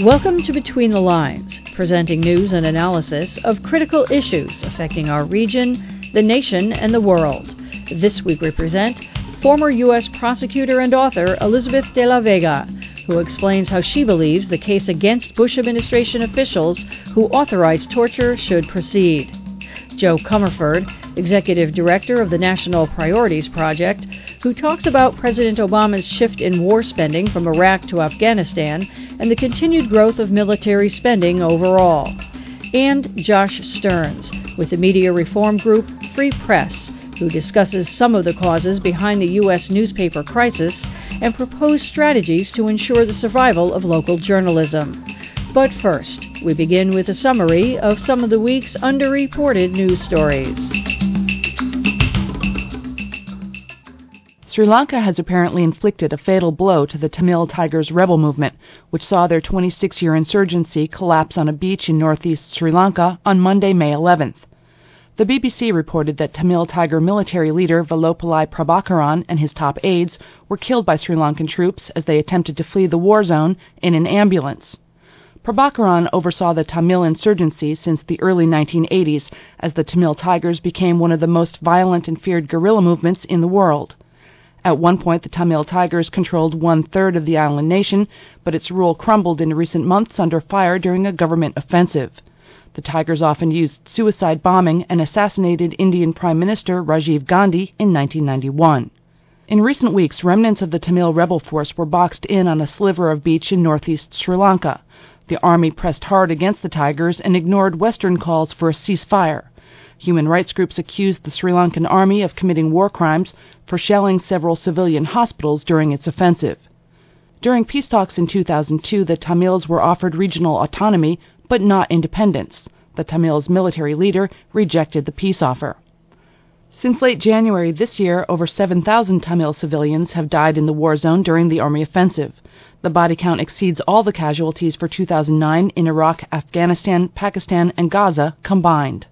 Welcome to Between the Lines, presenting news and analysis of critical issues affecting our region, the nation, and the world. This week we present former U.S. prosecutor and author Elizabeth de la Vega, who explains how she believes the case against Bush administration officials who authorized torture should proceed. Joe Comerford, executive director of the National Priorities Project, who talks about President Obama's shift in war spending from Iraq to Afghanistan and the continued growth of military spending overall. And Josh Stearns, with the media reform group Free Press, who discusses some of the causes behind the U.S. newspaper crisis and proposed strategies to ensure the survival of local journalism. But first, we begin with a summary of some of the week's underreported news stories. Sri Lanka has apparently inflicted a fatal blow to the Tamil Tigers rebel movement, which saw their 26-year insurgency collapse on a beach in northeast Sri Lanka on Monday, May 11th. The BBC reported that Tamil Tiger military leader Vellupillai Prabhakaran and his top aides were killed by Sri Lankan troops as they attempted to flee the war zone in an ambulance. Prabhakaran oversaw the Tamil insurgency since the early 1980s, as the Tamil Tigers became one of the most violent and feared guerrilla movements in the world. At one point, the Tamil Tigers controlled one-third of the island nation, but its rule crumbled in recent months under fire during a government offensive. The Tigers often used suicide bombing and assassinated Indian Prime Minister Rajiv Gandhi in 1991. In recent weeks, remnants of the Tamil rebel force were boxed in on a sliver of beach in northeast Sri Lanka. The army pressed hard against the Tigers and ignored Western calls for a ceasefire. Human rights groups accused the Sri Lankan army of committing war crimes for shelling several civilian hospitals during its offensive. During peace talks in 2002, the Tamils were offered regional autonomy, but not independence. The Tamils' military leader rejected the peace offer. Since late January this year, over 7,000 Tamil civilians have died in the war zone during the army offensive. The body count exceeds all the casualties for 2009 in Iraq, Afghanistan, Pakistan, and Gaza combined.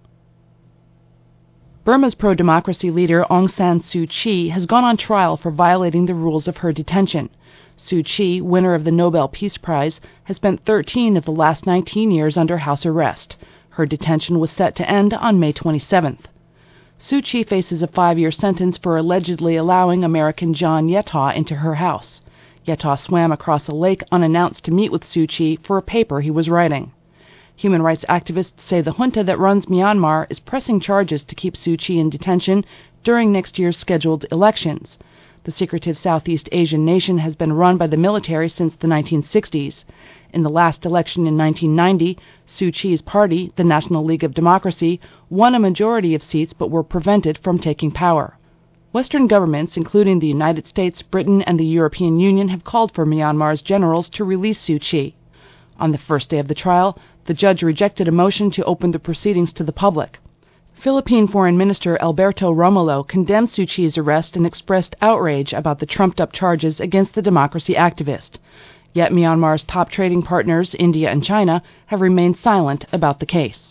Burma's pro-democracy leader Aung San Suu Kyi has gone on trial for violating the rules of her detention. Suu Kyi, winner of the Nobel Peace Prize, has spent 13 of the last 19 years under house arrest. Her detention was set to end on May 27th. Suu Kyi faces a 5-year sentence for allegedly allowing American John Yetah into her house. Yetah swam across a lake unannounced to meet with Suu Kyi for a paper he was writing. Human rights activists say the junta that runs Myanmar is pressing charges to keep Suu Kyi in detention during next year's scheduled elections. The secretive Southeast Asian nation has been run by the military since the 1960s. In the last election in 1990, Suu Kyi's party, the National League of Democracy, won a majority of seats but were prevented from taking power. Western governments, including the United States, Britain, and the European Union, have called for Myanmar's generals to release Suu Kyi. On the first day of the trial, the judge rejected a motion to open the proceedings to the public. Philippine Foreign Minister Alberto Romulo condemned Suu Kyi's arrest and expressed outrage about the trumped-up charges against the democracy activist. Yet Myanmar's top trading partners, India and China, have remained silent about the case.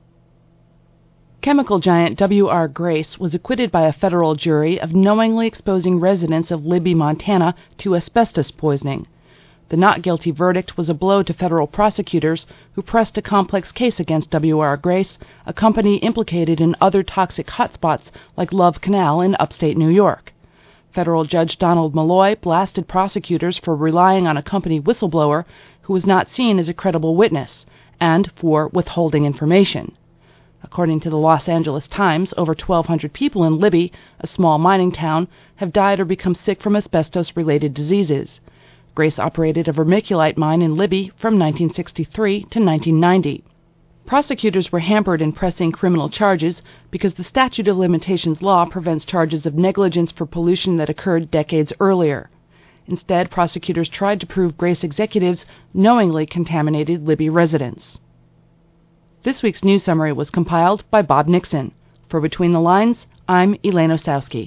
Chemical giant W.R. Grace was acquitted by a federal jury of knowingly exposing residents of Libby, Montana, to asbestos poisoning. The not guilty verdict was a blow to federal prosecutors who pressed a complex case against W.R. Grace, a company implicated in other toxic hotspots like Love Canal in upstate New York. Federal Judge Donald Malloy blasted prosecutors for relying on a company whistleblower who was not seen as a credible witness, and for withholding information. According to the Los Angeles Times, over 1,200 people in Libby, a small mining town, have died or become sick from asbestos-related diseases. Grace operated a vermiculite mine in Libby from 1963 to 1990. Prosecutors were hampered in pressing criminal charges because the statute of limitations law prevents charges of negligence for pollution that occurred decades earlier. Instead, prosecutors tried to prove Grace executives knowingly contaminated Libby residents. This week's news summary was compiled by Bob Nixon. For Between the Lines, I'm Elaine Osowski.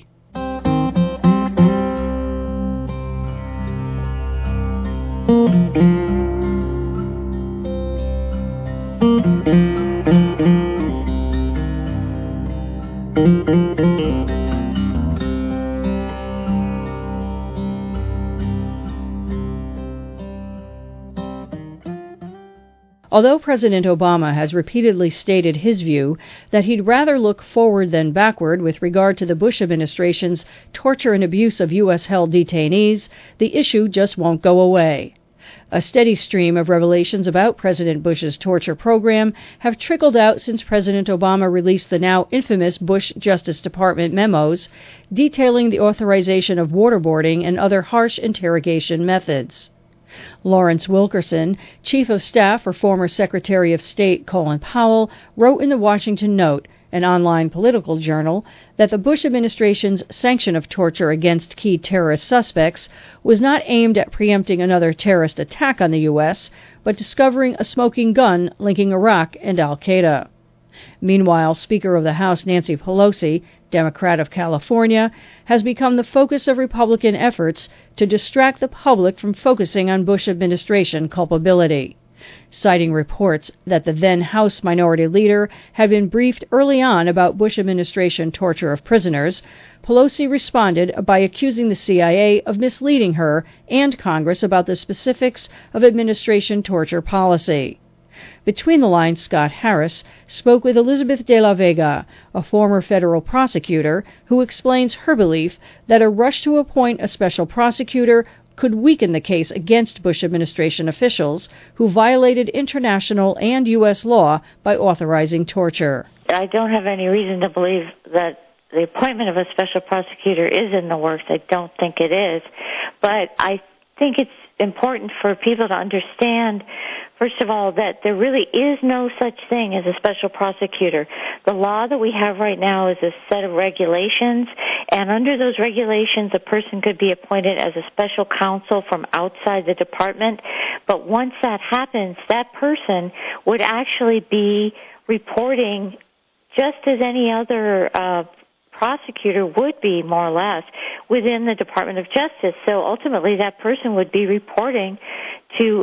Although President Obama has repeatedly stated his view that he'd rather look forward than backward with regard to the Bush administration's torture and abuse of U.S.-held detainees, the issue just won't go away. A steady stream of revelations about President Bush's torture program have trickled out since President Obama released the now infamous Bush Justice Department memos detailing the authorization of waterboarding and other harsh interrogation methods. Lawrence Wilkerson, Chief of Staff for former Secretary of State Colin Powell, wrote in the Washington Note, an online political journal, that the Bush administration's sanction of torture against key terrorist suspects was not aimed at preempting another terrorist attack on the U.S., but discovering a smoking gun linking Iraq and al-Qaeda. Meanwhile, Speaker of the House Nancy Pelosi, Democrat of California, has become the focus of Republican efforts to distract the public from focusing on Bush administration culpability. Citing reports that the then House Minority Leader had been briefed early on about Bush administration torture of prisoners, Pelosi responded by accusing the CIA of misleading her and Congress about the specifics of administration torture policy. Between the lines, Scott Harris spoke with Elizabeth de la Vega, a former federal prosecutor, who explains her belief that a rush to appoint a special prosecutor could weaken the case against Bush administration officials who violated international and U.S. law by authorizing torture. I don't have any reason to believe that the appointment of a special prosecutor is in the works. I don't think it is. But I think it's important for people to understand, first of all, that there really is no such thing as a special prosecutor. The law that we have right now is a set of regulations, and under those regulations, a person could be appointed as a special counsel from outside the department. But once that happens, that person would actually be reporting just as any other prosecutor would be, more or less, within the Department of Justice. So ultimately, that person would be reporting to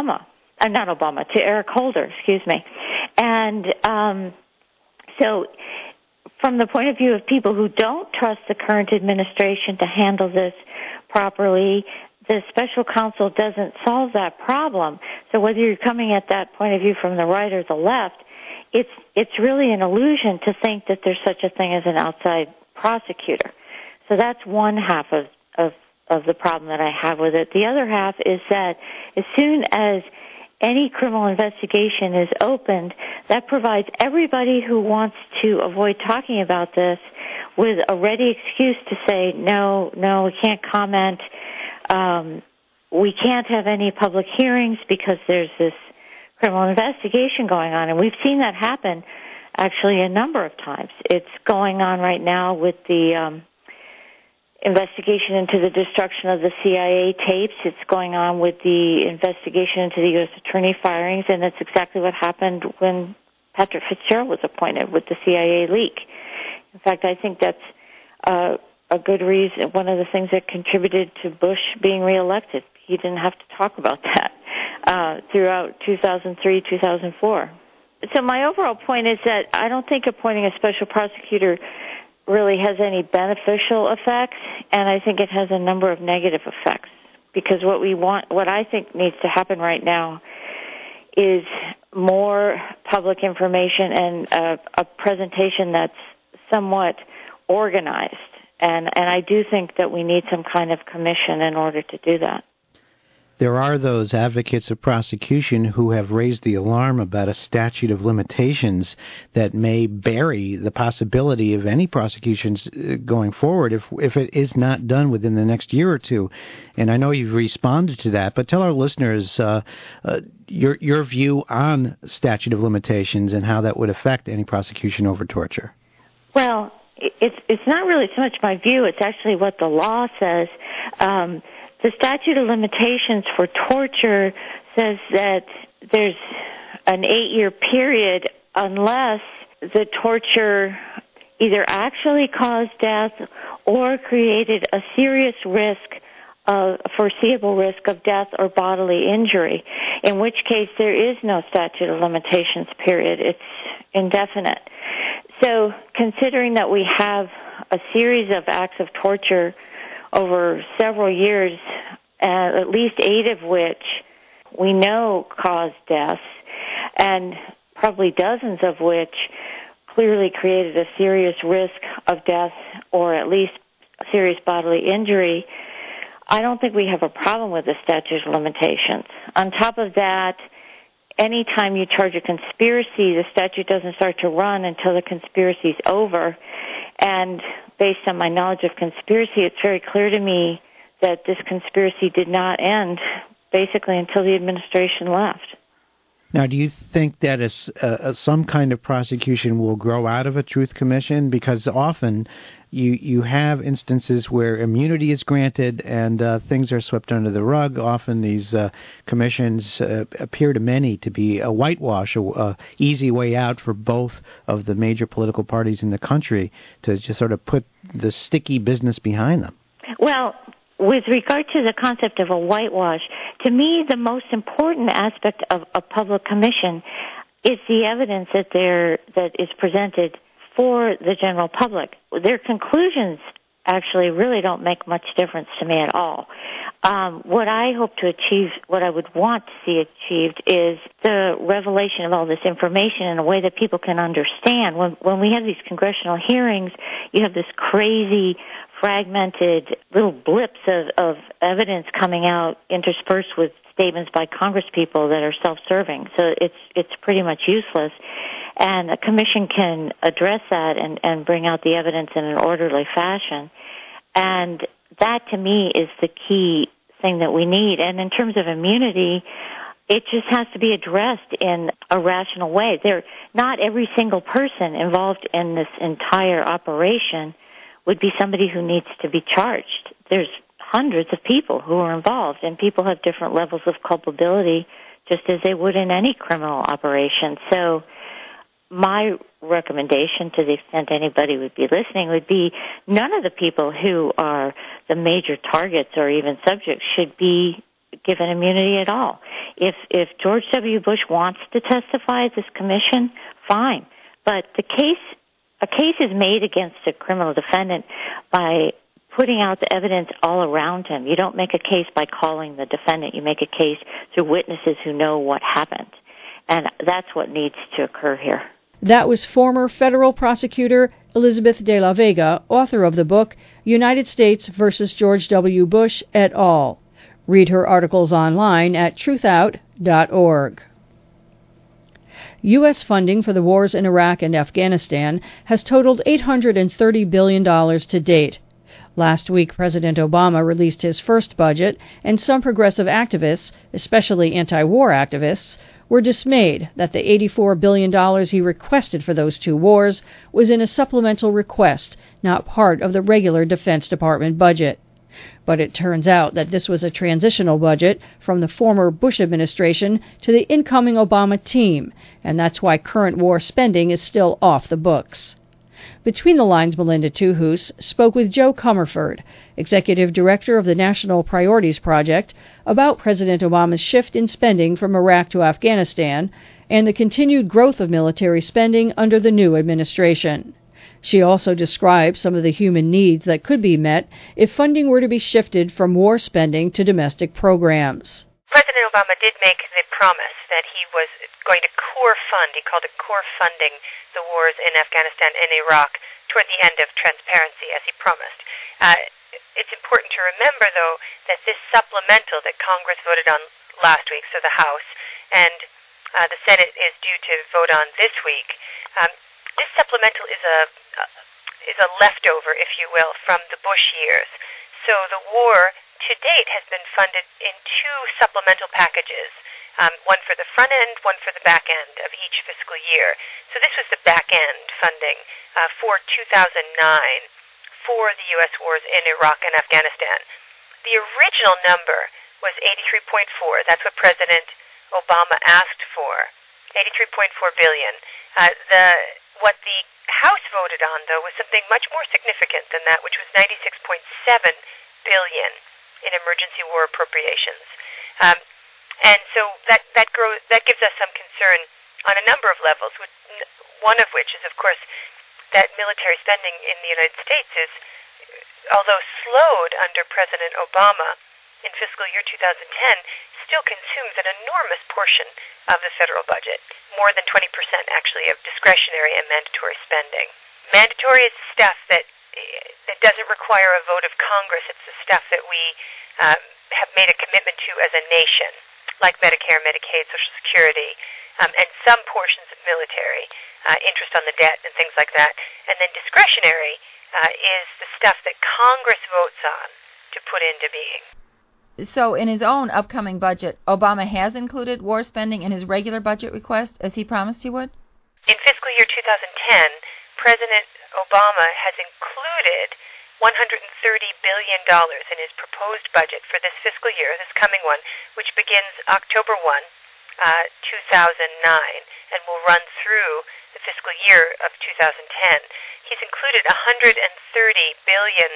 to Eric Holder, And so from the point of view of people who don't trust the current administration to handle this properly, the special counsel doesn't solve that problem. So whether you're coming at that point of view from the right or the left, it's really an illusion to think that there's such a thing as an outside prosecutor. So that's one half of the problem that I have with it. The other half is that as soon as any criminal investigation is opened, that provides everybody who wants to avoid talking about this with a ready excuse to say, no, we can't comment. We can't have any public hearings because there's this criminal investigation going on. And we've seen that happen actually a number of times. It's going on right now with the investigation into the destruction of the CIA tapes. It's going on with the investigation into the U.S. attorney firings, and that's exactly what happened when Patrick Fitzgerald was appointed with the CIA leak. In fact, I think that's a good reason, one of the things that contributed to Bush being reelected. He didn't have to talk about that throughout 2003, 2004. So my overall point is that I don't think appointing a special prosecutor really has any beneficial effects, and I think it has a number of negative effects. Because what I think needs to happen right now is more public information and a presentation that's somewhat organized. And I do think that we need some kind of commission in order to do that. There are those advocates of prosecution who have raised the alarm about a statute of limitations that may bury the possibility of any prosecutions going forward if it is not done within the next year or two. And I know you've responded to that, but tell our listeners your view on statute of limitations and how that would affect any prosecution over torture. Well, it's not really so much my view. It's actually what the law says. The statute of limitations for torture says that there's an 8-year period unless the torture either actually caused death or created a serious risk, a foreseeable risk of death or bodily injury, in which case there is no statute of limitations period. It's indefinite. So considering that we have a series of acts of torture over several years, at least 8 of which we know caused deaths, and probably dozens of which clearly created a serious risk of death or at least serious bodily injury, I don't think we have a problem with the statute of limitations. On top of that, anytime you charge a conspiracy, the statute doesn't start to run until the conspiracy's over. And based on my knowledge of conspiracy, it's very clear to me that this conspiracy did not end basically until the administration left. Now, do you think that some kind of prosecution will grow out of a truth commission? Because often you have instances where immunity is granted and things are swept under the rug. Often these commissions appear to many to be a whitewash, a easy way out for both of the major political parties in the country to just sort of put the sticky business behind them. Well, with regard to the concept of a whitewash, to me the most important aspect of a public commission is the evidence that is presented for the general public. Their conclusions actually really don't make much difference to me at all. What I hope to achieve, what I would want to see achieved, is the revelation of all this information in a way that people can understand. When we have these congressional hearings, you have this crazy, fragmented little blips of evidence coming out interspersed with statements by congresspeople that are self-serving. So it's pretty much useless. And a commission can address that and bring out the evidence in an orderly fashion. And that, to me, is the key thing that we need. And in terms of immunity, it just has to be addressed in a rational way. Not every single person involved in this entire operation would be somebody who needs to be charged. There's hundreds of people who are involved, and people have different levels of culpability, just as they would in any criminal operation. So my recommendation, to the extent anybody would be listening, would be none of the people who are the major targets or even subjects should be given immunity at all. If George W. Bush wants to testify at this commission, fine. But a case is made against a criminal defendant by putting out the evidence all around him. You don't make a case by calling the defendant. You make a case through witnesses who know what happened. And that's what needs to occur here. That was former federal prosecutor Elizabeth de la Vega, author of the book United States versus George W. Bush et al. Read her articles online at truthout.org. U.S. funding for the wars in Iraq and Afghanistan has totaled $830 billion to date. Last week, President Obama released his first budget, and some progressive activists, especially anti-war activists, were dismayed that the $84 billion he requested for those two wars was in a supplemental request, not part of the regular Defense Department budget. But it turns out that this was a transitional budget from the former Bush administration to the incoming Obama team, and that's why current war spending is still off the books. Between the Lines, Melinda Tuhus spoke with Joe Comerford, Executive Director of the National Priorities Project, about President Obama's shift in spending from Iraq to Afghanistan and the continued growth of military spending under the new administration. She also described some of the human needs that could be met if funding were to be shifted from war spending to domestic programs. President Obama did make the promise that he was going to core fund, he called it core funding, the wars in Afghanistan and Iraq toward the end of transparency, as he promised. It's important to remember, though, that this supplemental that Congress voted on last week, so the House, and the Senate is due to vote on this week, this supplemental is a leftover, if you will, from the Bush years. So the war to date has been funded in two supplemental packages, one for the front end, one for the back end of each fiscal year. So this was the back end funding for 2009 for the U.S. wars in Iraq and Afghanistan. The original number was 83.4. That's what President Obama asked for, 83.4 billion. What the House voted on, though, was something much more significant than that, which was 96.7 billion in emergency war appropriations. And so that gives us some concern on a number of levels, one of which is, of course, that military spending in the United States is, although slowed under President Obama, in fiscal year 2010 still consumes an enormous portion of the federal budget, more than 20% actually of discretionary and mandatory spending. Mandatory is stuff that doesn't require a vote of Congress. It's the stuff that we have made a commitment to as a nation, like Medicare, Medicaid, Social Security, and some portions of military, interest on the debt and things like that. And then discretionary is the stuff that Congress votes on to put into being. So in his own upcoming budget, Obama has included war spending in his regular budget request, as he promised he would? In fiscal year 2010, President Obama has included $130 billion in his proposed budget for this fiscal year, this coming one, which begins October 1, 2009, and will run through the fiscal year of 2010. He's included $130 billion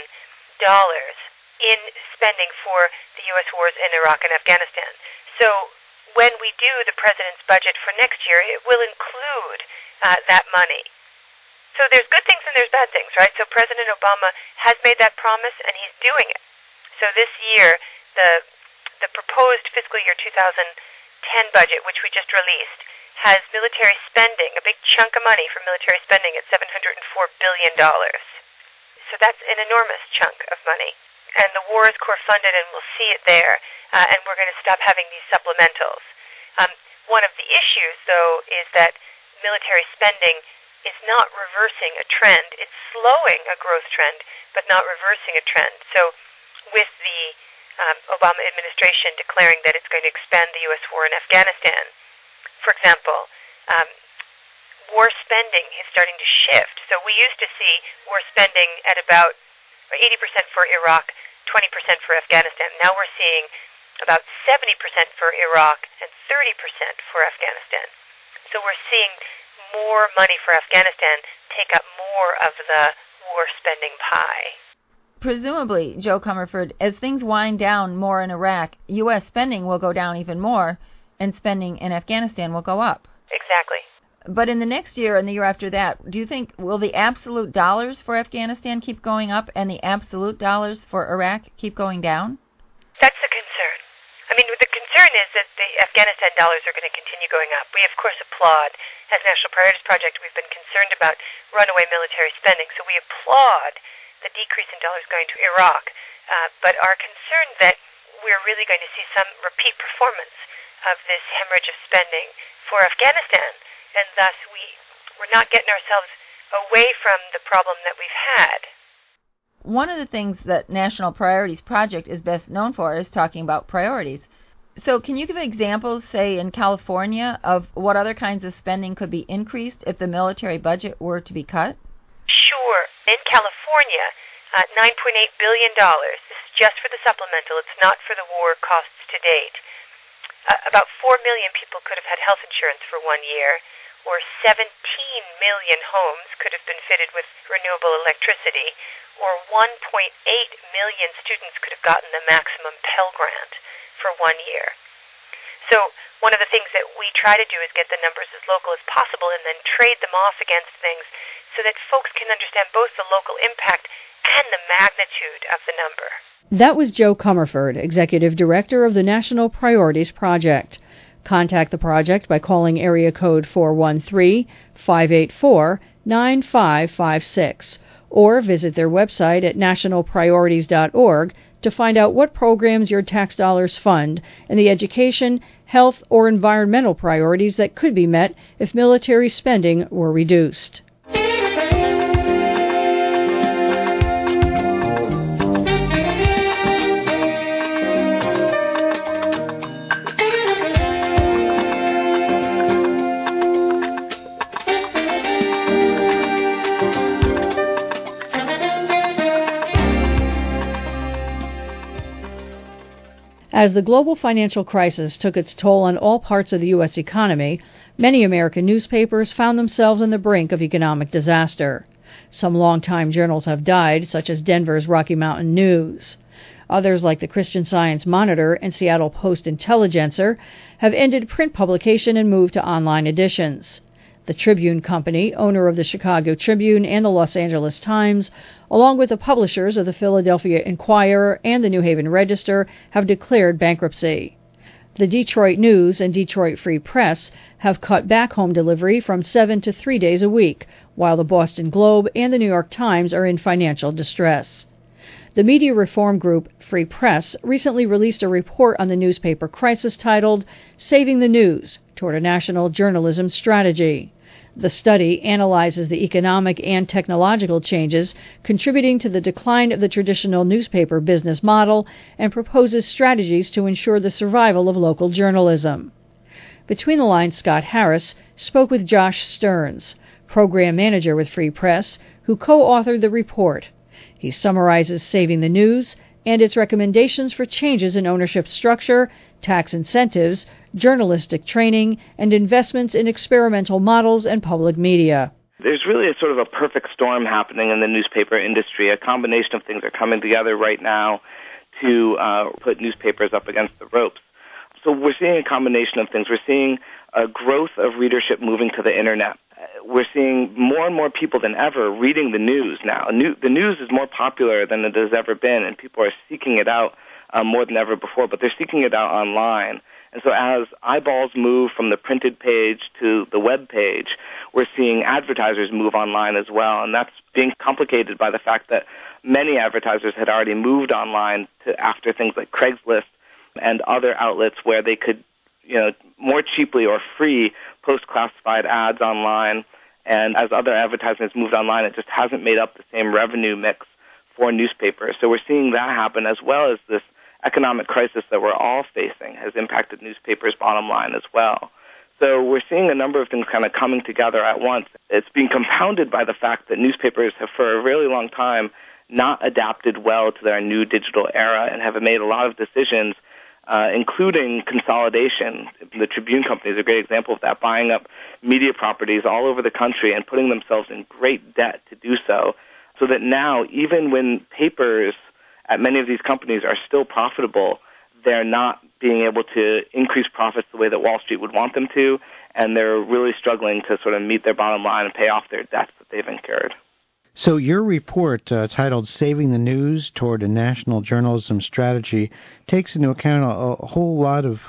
in spending for the U.S. wars in Iraq and Afghanistan. So when we do the president's budget for next year, it will include that money. So there's good things and there's bad things, right? So President Obama has made that promise, and he's doing it. So this year, the proposed fiscal year 2010 budget, which we just released, has military spending, a big chunk of money for military spending at $704 billion. So that's an enormous chunk of money. And the war is core funded, and we'll see it there, and we're going to stop having these supplementals. One of the issues, though, is that military spending is not reversing a trend. It's slowing a growth trend, but not reversing a trend. So with the Obama administration declaring that it's going to expand the U.S. war in Afghanistan, for example, war spending is starting to shift. So we used to see war spending at about 80% for Iraq, 20% for Afghanistan. Now we're seeing about 70% for Iraq and 30% for Afghanistan. So we're seeing more money for Afghanistan take up more of the war spending pie. Presumably, Joe Comerford, as things wind down more in Iraq, U.S. spending will go down even more, and spending in Afghanistan will go up. Exactly. But in the next year and the year after that, do you think, will the absolute dollars for Afghanistan keep going up and the absolute dollars for Iraq keep going down? That's the concern. I mean, the concern is that the Afghanistan dollars are going to continue going up. We, of course, applaud. As National Priorities Project, we've been concerned about runaway military spending, so we applaud the decrease in dollars going to Iraq, but are concerned that we're really going to see some repeat performance of this hemorrhage of spending for Afghanistan, and thus we're not getting ourselves away from the problem that we've had. One of the things that National Priorities Project is best known for is talking about priorities. So can you give examples, say, in California, of what other kinds of spending could be increased if the military budget were to be cut? Sure. In California, $9.8 billion. This is just for the supplemental. It's not for the war costs to date. About 4 million people could have had health insurance for 1 year, or 17 million homes could have been fitted with renewable electricity, or 1.8 million students could have gotten the maximum Pell Grant for 1 year. So one of the things that we try to do is get the numbers as local as possible and then trade them off against things so that folks can understand both the local impact and the magnitude of the number. That was Joe Comerford, Executive Director of the National Priorities Project. Contact the project by calling area code 413-584-9556 or visit their website at nationalpriorities.org to find out what programs your tax dollars fund and the education, health, or environmental priorities that could be met if military spending were reduced. As the global financial crisis took its toll on all parts of the U.S. economy, many American newspapers found themselves on the brink of economic disaster. Some longtime journals have died, such as Denver's Rocky Mountain News. Others, like the Christian Science Monitor and Seattle Post-Intelligencer, have ended print publication and moved to online editions. The Tribune Company, owner of the Chicago Tribune and the Los Angeles Times, along with the publishers of the Philadelphia Inquirer and the New Haven Register, have declared bankruptcy. The Detroit News and Detroit Free Press have cut back home delivery from 7 to 3 days a week, while the Boston Globe and the New York Times are in financial distress. The media reform group Free Press recently released a report on the newspaper crisis titled Saving the News Toward a National Journalism Strategy. The study analyzes the economic and technological changes contributing to the decline of the traditional newspaper business model and proposes strategies to ensure the survival of local journalism. Between the Lines, Scott Harris spoke with Josh Stearns, program manager with Free Press, who co-authored the report. He summarizes Saving the News and its recommendations for changes in ownership structure, tax incentives, journalistic training, and investments in experimental models and public media. There's really a sort of a perfect storm happening in the newspaper industry. A combination of things are coming together right now to put newspapers up against the ropes. So we're seeing a combination of things. We're seeing a growth of readership moving to the internet. We're seeing more and more people than ever reading the news now. The news is more popular than it has ever been, and people are seeking it out more than ever before, but they're seeking it out online. And so as eyeballs move from the printed page to the web page, we're seeing advertisers move online as well, and that's being complicated by the fact that many advertisers had already moved online after things like Craigslist and other outlets where they could, more cheaply or free post classified ads online. And as other advertisements moved online, it just hasn't made up the same revenue mix for newspapers. So we're seeing that happen, as well as this economic crisis that we're all facing has impacted newspapers' bottom line as well. So we're seeing a number of things kind of coming together at once. It's being compounded by the fact that newspapers have for a really long time not adapted well to their new digital era and have made a lot of decisions, including consolidation. The Tribune Company is a great example of that, buying up media properties all over the country and putting themselves in great debt to do so that now, even when papers at many of these companies are still profitable, they're not being able to increase profits the way that Wall Street would want them to, and they're really struggling to sort of meet their bottom line and pay off their debts that they've incurred. So your report, titled Saving the News Toward a National Journalism Strategy, takes into account a whole lot of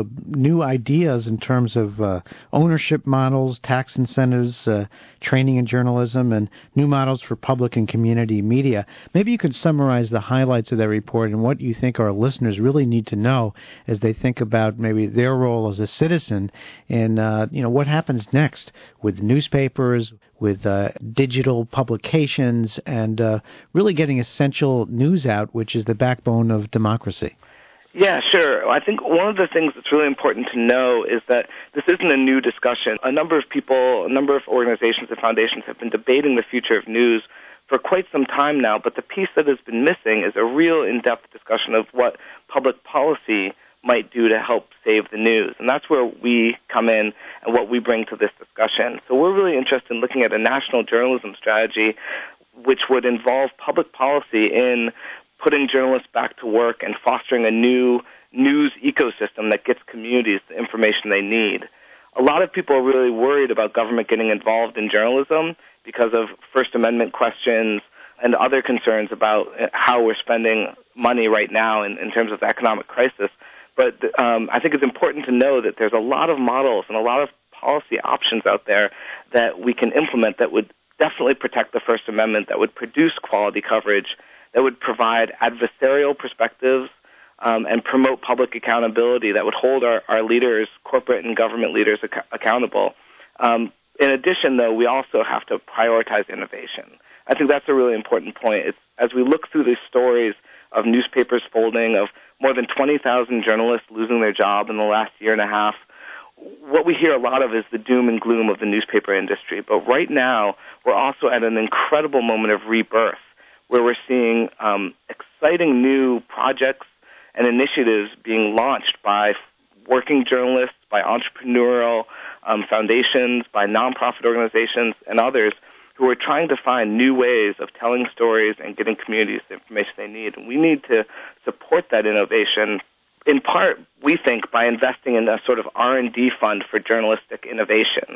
new ideas in terms of ownership models, tax incentives, training in journalism, and new models for public and community media. Maybe you could summarize the highlights of that report and what you think our listeners really need to know as they think about maybe their role as a citizen and what happens next with newspapers, with digital publications, and really getting essential news out, which is the backbone of democracy. Yeah, sure. I think one of the things that's really important to know is that this isn't a new discussion. A number of people, a number of organizations and foundations have been debating the future of news for quite some time now, but the piece that has been missing is a real in-depth discussion of what public policy might do to help save the news. And that's where we come in and what we bring to this discussion. So we're really interested in looking at a national journalism strategy which would involve public policy in putting journalists back to work and fostering a new news ecosystem that gets communities the information they need. A lot of people are really worried about government getting involved in journalism because of First Amendment questions and other concerns about how we're spending money right now in terms of the economic crisis. But I think it's important to know that there's a lot of models and a lot of policy options out there that we can implement that would definitely protect the First Amendment, that would produce quality coverage, that would provide adversarial perspectives and promote public accountability, that would hold our leaders, corporate and government leaders, accountable. In addition, though, we also have to prioritize innovation. I think that's a really important point. As we look through these stories of newspapers folding, of more than 20,000 journalists losing their job in the last year and a half, what we hear a lot of is the doom and gloom of the newspaper industry. But right now, we're also at an incredible moment of rebirth, where we're seeing exciting new projects and initiatives being launched by working journalists, by entrepreneurial foundations, by nonprofit organizations, and others who are trying to find new ways of telling stories and getting communities the information they need. And we need to support that innovation, in part, we think, by investing in a sort of R&D fund for journalistic innovation.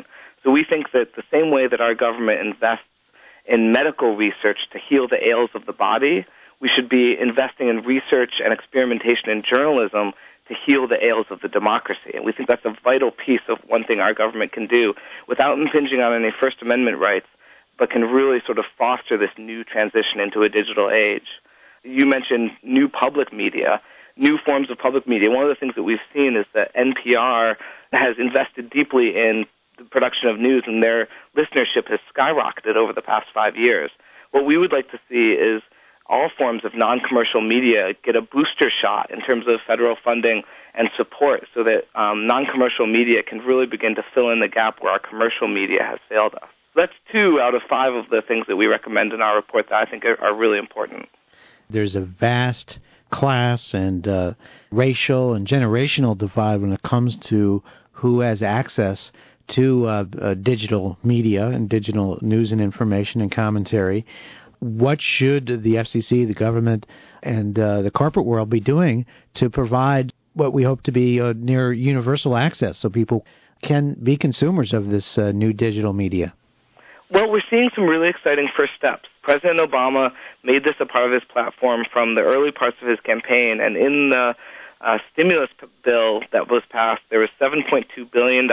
So we think that the same way that our government invests in medical research to heal the ails of the body, we should be investing in research and experimentation in journalism to heal the ails of the democracy. And we think that's a vital piece of one thing our government can do without impinging on any First Amendment rights, but can really sort of foster this new transition into a digital age. You mentioned new public media, new forms of public media. One of the things that we've seen is that NPR has invested deeply in the production of news, and their listenership has skyrocketed over the past 5 years. What we would like to see is all forms of non-commercial media get a booster shot in terms of federal funding and support so that non-commercial media can really begin to fill in the gap where our commercial media has failed us. That's 2 out of 5 of the things that we recommend in our report that I think are really important. There's a vast class and racial and generational divide when it comes to who has access to digital media and digital news and information and commentary. What should the FCC, the government, and the corporate world be doing to provide what we hope to be near universal access so people can be consumers of this new digital media? Well, we're seeing some really exciting first steps. President Obama made this a part of his platform from the early parts of his campaign, and in the stimulus bill that was passed, there was $7.2 billion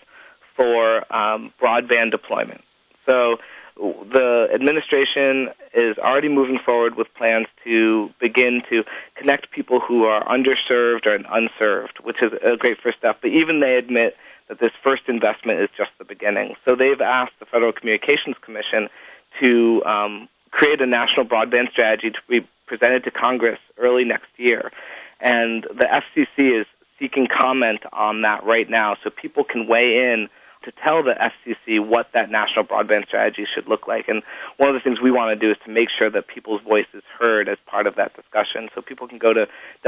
for broadband deployment. So the administration is already moving forward with plans to begin to connect people who are underserved or unserved, which is a great first step. But even they admit that this first investment is just the beginning. So they've asked the Federal Communications Commission to create a national broadband strategy to be presented to Congress early next year. And the FCC is seeking comment on that right now so people can weigh in to tell the FCC what that national broadband strategy should look like. And one of the things we want to do is to make sure that people's voice is heard as part of that discussion. So people can go to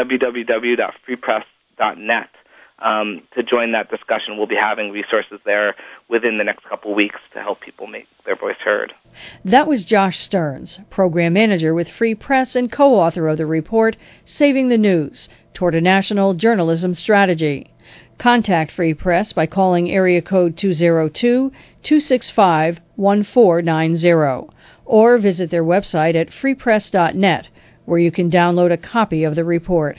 www.freepress.net to join that discussion. We'll be having resources there within the next couple weeks to help people make their voice heard. That was Josh Stearns, Program Manager with Free Press and co-author of the report, Saving the News, Toward a National Journalism Strategy. Contact Free Press by calling area code 202-265-1490 or visit their website at freepress.net, where you can download a copy of the report.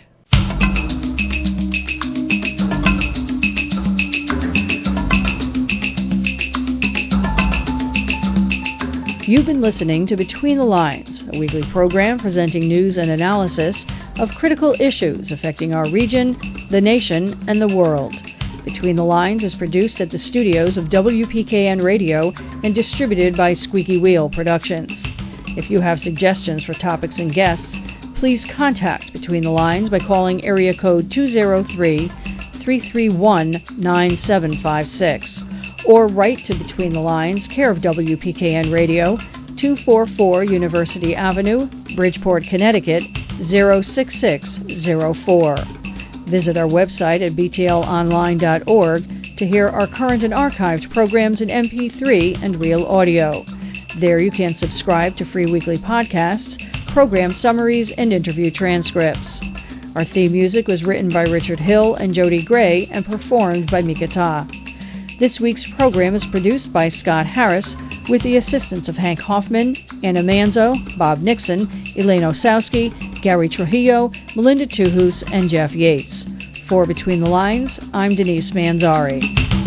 You've been listening to Between the Lines, a weekly program presenting news and analysis of critical issues affecting our region, the nation, and the world. Between the Lines is produced at the studios of WPKN Radio and distributed by Squeaky Wheel Productions. If you have suggestions for topics and guests, please contact Between the Lines by calling area code 203-331-9756 or write to Between the Lines, care of WPKN Radio, 244 University Avenue, Bridgeport, Connecticut, 06604. Visit our website at btlonline.org to hear our current and archived programs in MP3 and real audio. There you can subscribe to free weekly podcasts, program summaries, and interview transcripts. Our theme music was written by Richard Hill and Jody Gray and performed by Mika Ta. This week's program is produced by Scott Harris with the assistance of Hank Hoffman, Anna Manzo, Bob Nixon, Elaine Osowski, Gary Trujillo, Melinda Tuhus, and Jeff Yates. For Between the Lines, I'm Denise Manzari.